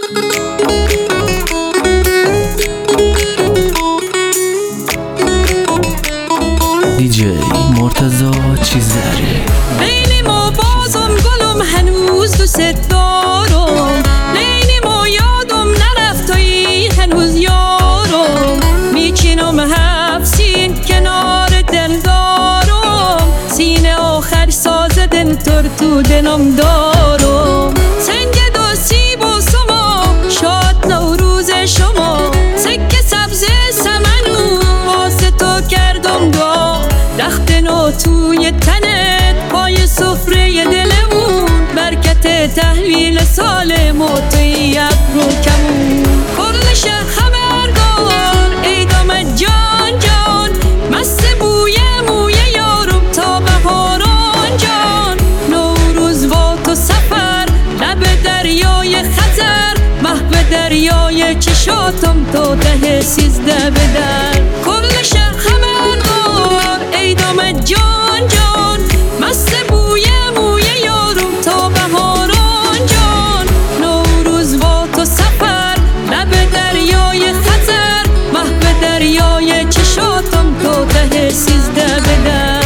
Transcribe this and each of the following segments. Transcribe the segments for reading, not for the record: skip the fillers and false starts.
دیجی مرتضی چیزری. لیلی ما بازم گلم هنوز دوست دارم، لیلی ما یادم نرفتایی هنوز یارم، میچینم حبسین کنار دل دارم، سینه آخر ساز دل تر تو دلم دارم. سنگ دوستی با سما شاد نوروز شما، سکه سبز سمنو واسه تو کردم دعا، رخت نو توی تنت پای سفره دلمون، برکت تحویل سال موتیت رو کمون. کل شهر خبردار ای دامت جان جان، مست بوی موی یارم تا بهاران جان، نوروز با تو سفر لب دریای خزر، محو دریای چشاتم تا ته 13 بدر. کل شهر خبردار ای دامت جان جان، مست بوی موی یارم تا بهاران جان، نوروز با تو سفر لب دریای خزر، محو دریای چشاتم تا ته 13 بدر.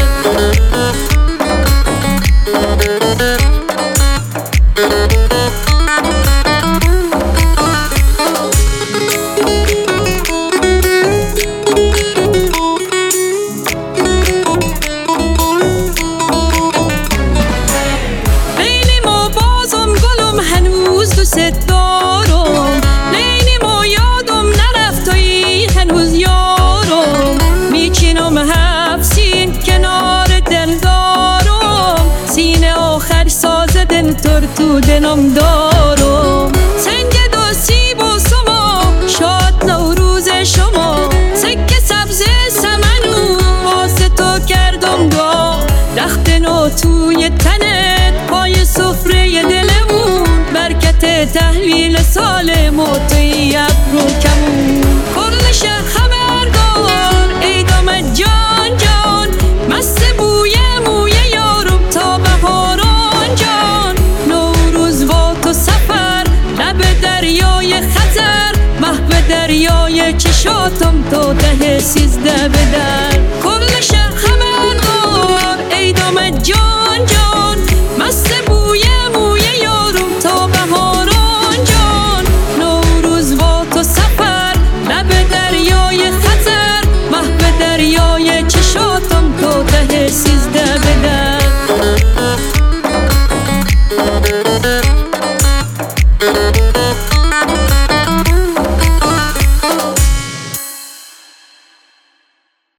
دوست دارم، لیلی ما یادم نرفتایی هنوز یارم، میچینم حبسین کنار دل دارم، سینه آخر ساز دل تر تو دلم دارم. سنگ دوستی با سما شاد نوروز شما، سکه سبز سمنو واسه تو کردم دعا، رخت نو توی تنت پای سفره دلمون، برکت تحویل سال موتیت رو کمون. کل شهر خبردار ای دامت جان جان، مست بوی موی یارم تا بهاران جان، نوروز با تو سفر لب دریای خزر، محو دریای چشاتم تا ته 13 بدر. کل شهر خبردار ای دامت جان جان، مست بوی موی یارم تا بهاران جان، نوروز با تو سفر لب دریای خزر، محو دریای چشاتم تا ته 13 بدر.